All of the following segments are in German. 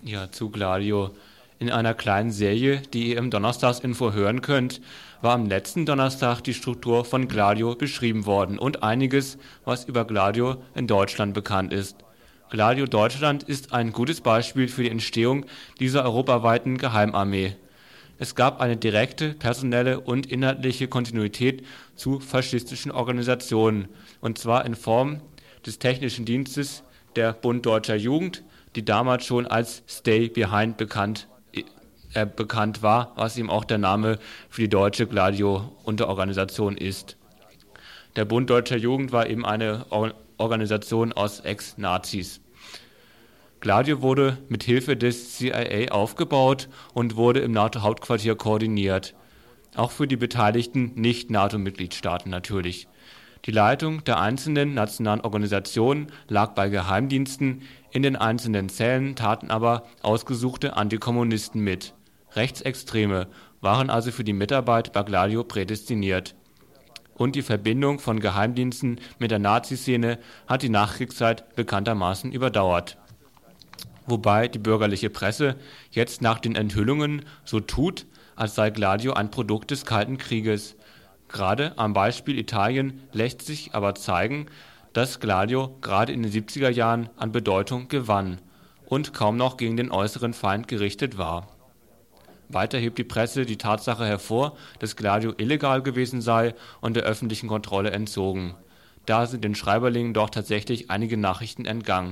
Ja, zu Gladio. In einer kleinen Serie, die ihr im Donnerstagsinfo hören könnt, war am letzten Donnerstag die Struktur von Gladio beschrieben worden und einiges, was über Gladio in Deutschland bekannt ist. Gladio Deutschland ist ein gutes Beispiel für die Entstehung dieser europaweiten Geheimarmee. Es gab eine direkte personelle und inhaltliche Kontinuität zu faschistischen Organisationen, und zwar in Form des Technischen Dienstes der Bund Deutscher Jugend, die damals schon als Stay Behind bekannt war, was ihm auch der Name für die deutsche Gladio-Unterorganisation ist. Der Bund Deutscher Jugend war eben eine Organisation aus Ex-Nazis. Gladio wurde mit Hilfe des CIA aufgebaut und wurde im NATO-Hauptquartier koordiniert. Auch für die beteiligten Nicht-NATO-Mitgliedstaaten natürlich. Die Leitung der einzelnen nationalen Organisationen lag bei Geheimdiensten, in den einzelnen Zellen taten aber ausgesuchte Antikommunisten mit. Rechtsextreme waren also für die Mitarbeit bei Gladio prädestiniert. Und die Verbindung von Geheimdiensten mit der Nazi-Szene hat die Nachkriegszeit bekanntermaßen überdauert. Wobei die bürgerliche Presse jetzt nach den Enthüllungen so tut, als sei Gladio ein Produkt des Kalten Krieges. Gerade am Beispiel Italien lässt sich aber zeigen, dass Gladio gerade in den 70er Jahren an Bedeutung gewann und kaum noch gegen den äußeren Feind gerichtet war. Weiter hebt die Presse die Tatsache hervor, dass Gladio illegal gewesen sei und der öffentlichen Kontrolle entzogen. Da sind den Schreiberlingen doch tatsächlich einige Nachrichten entgangen.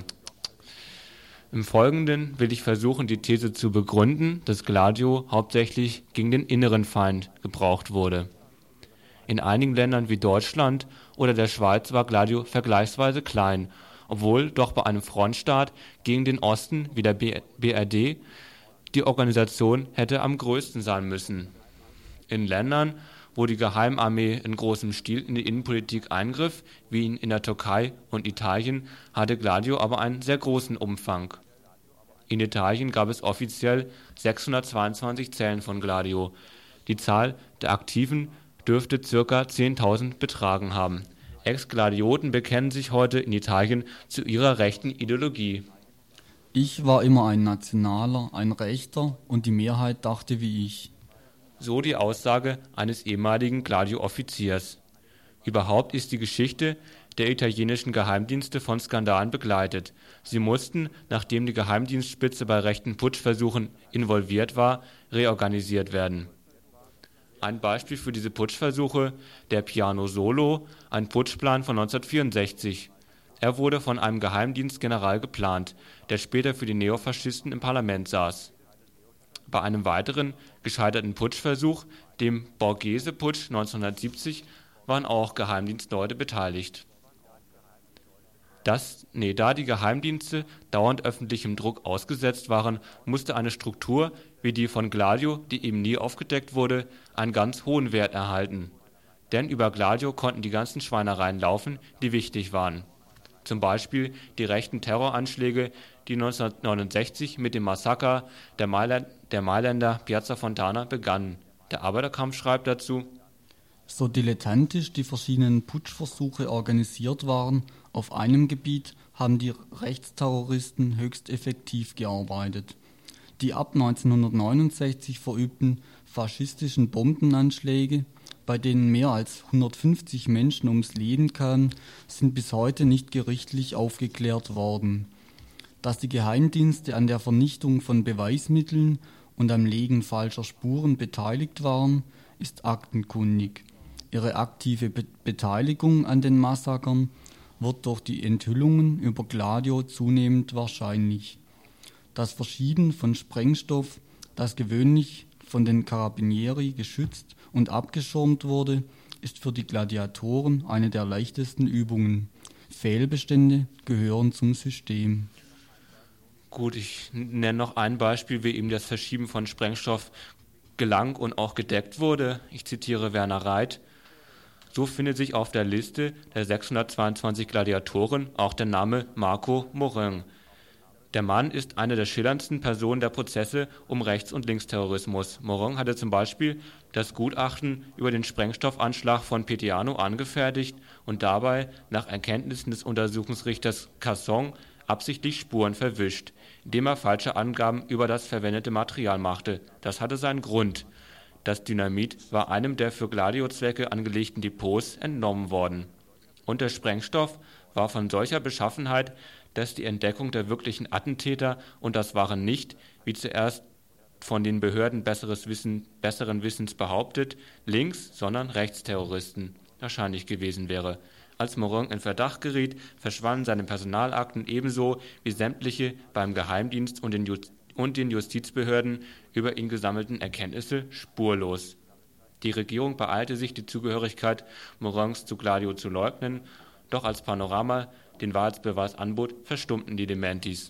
Im Folgenden will ich versuchen, die These zu begründen, dass Gladio hauptsächlich gegen den inneren Feind gebraucht wurde. In einigen Ländern wie Deutschland oder der Schweiz war Gladio vergleichsweise klein, obwohl doch bei einem Frontstaat gegen den Osten wie der BRD die Organisation hätte am größten sein müssen. In Ländern, wo die Geheimarmee in großem Stil in die Innenpolitik eingriff, wie in der Türkei und Italien, hatte Gladio aber einen sehr großen Umfang. In Italien gab es offiziell 622 Zellen von Gladio. Die Zahl der Aktiven dürfte ca. 10.000 betragen haben. Ex-Gladioten bekennen sich heute in Italien zu ihrer rechten Ideologie. Ich war immer ein Nationaler, ein Rechter und die Mehrheit dachte wie ich. So die Aussage eines ehemaligen Gladio-Offiziers. Überhaupt ist die Geschichte der italienischen Geheimdienste von Skandalen begleitet. Sie mussten, nachdem die Geheimdienstspitze bei rechten Putschversuchen involviert war, reorganisiert werden. Ein Beispiel für diese Putschversuche, der Piano Solo, ein Putschplan von 1964. Er wurde von einem Geheimdienstgeneral geplant, der später für die Neofaschisten im Parlament saß. Bei einem weiteren gescheiterten Putschversuch, dem Borghese-Putsch 1970, waren auch Geheimdienstleute beteiligt. Da die Geheimdienste dauernd öffentlichem Druck ausgesetzt waren, musste eine Struktur wie die von Gladio, die eben nie aufgedeckt wurde, einen ganz hohen Wert erhalten. Denn über Gladio konnten die ganzen Schweinereien laufen, die wichtig waren. Zum Beispiel die rechten Terroranschläge, die 1969 mit dem Massaker der Mailänder Piazza Fontana begannen. Der Arbeiterkampf schreibt dazu: So dilettantisch die verschiedenen Putschversuche organisiert waren, auf einem Gebiet haben die Rechtsterroristen höchst effektiv gearbeitet. Die ab 1969 verübten faschistischen Bombenanschläge, bei denen mehr als 150 Menschen ums Leben kamen, sind bis heute nicht gerichtlich aufgeklärt worden. Dass die Geheimdienste an der Vernichtung von Beweismitteln und am Legen falscher Spuren beteiligt waren, ist aktenkundig. Ihre aktive Beteiligung an den Massakern wird durch die Enthüllungen über Gladio zunehmend wahrscheinlich. Das Verschieben von Sprengstoff, das gewöhnlich von den Carabinieri geschützt und abgeschirmt wurde, ist für die Gladiatoren eine der leichtesten Übungen. Fehlbestände gehören zum System. Gut, ich nenne noch ein Beispiel, wie eben das Verschieben von Sprengstoff gelang und auch gedeckt wurde. Ich zitiere Werner Reit: So findet sich auf der Liste der 622 Gladiatoren auch der Name Marco Morin. Der Mann ist eine der schillerndsten Personen der Prozesse um Rechts- und Linksterrorismus. Morin hatte zum Beispiel das Gutachten über den Sprengstoffanschlag von Petiano angefertigt und dabei nach Erkenntnissen des Untersuchungsrichters Casson absichtlich Spuren verwischt, indem er falsche Angaben über das verwendete Material machte. Das hatte seinen Grund. Das Dynamit war einem der für Gladio-Zwecke angelegten Depots entnommen worden. Und der Sprengstoff war von solcher Beschaffenheit, dass die Entdeckung der wirklichen Attentäter, und das waren nicht, wie zuerst von den Behörden besseren Wissens behauptet, Links-, sondern Rechtsterroristen wahrscheinlich gewesen wäre. Als Morong in Verdacht geriet, verschwanden seine Personalakten ebenso wie sämtliche beim Geheimdienst und den Justizbehörden über ihn gesammelten Erkenntnisse spurlos. Die Regierung beeilte sich, die Zugehörigkeit Morongs zu Gladio zu leugnen, doch als Panorama den Wahrheitsbeweis anbot, verstummten die Dementis.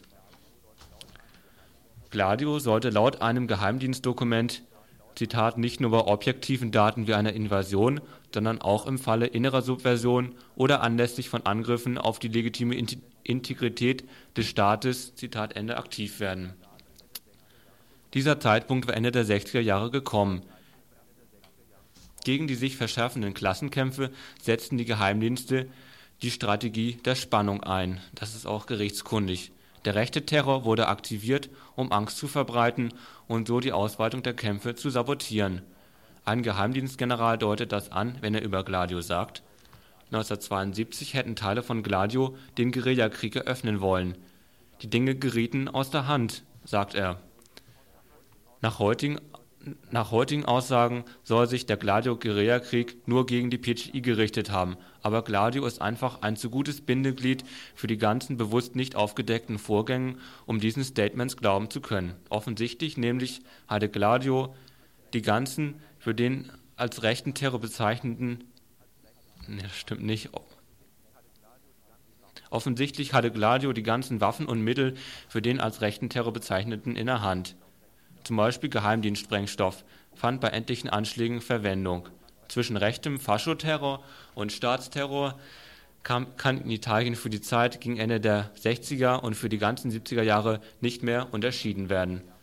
Gladio sollte laut einem Geheimdienstdokument, Zitat, nicht nur bei objektiven Daten wie einer Invasion, sondern auch im Falle innerer Subversion oder anlässlich von Angriffen auf die legitime Integrität des Staates, Zitat Ende, aktiv werden. Dieser Zeitpunkt war Ende der 60er Jahre gekommen. Gegen die sich verschärfenden Klassenkämpfe setzten die Geheimdienste die Strategie der Spannung ein. Das ist auch gerichtskundig. Der rechte Terror wurde aktiviert, um Angst zu verbreiten und so die Ausweitung der Kämpfe zu sabotieren. Ein Geheimdienstgeneral deutet das an, wenn er über Gladio sagt: 1972 hätten Teile von Gladio den Guerillakrieg eröffnen wollen. Die Dinge gerieten aus der Hand, sagt er. Nach heutigen Aussagen soll sich der Gladio-Guerillakrieg nur gegen die PCI gerichtet haben, aber Gladio ist einfach ein zu gutes Bindeglied für die ganzen bewusst nicht aufgedeckten Vorgänge, um diesen Statements glauben zu können. Offensichtlich nämlich hatte Gladio die ganzen für den als rechten Terror bezeichneten Offensichtlich hatte Gladio die ganzen Waffen und Mittel für den als rechten Terror bezeichneten in der Hand. Zum Beispiel Geheimdienstsprengstoff fand bei etlichen Anschlägen Verwendung. Zwischen rechtem Faschoterror und Staatsterror kann in Italien für die Zeit gegen Ende der 60er und für die ganzen 70er Jahre nicht mehr unterschieden werden.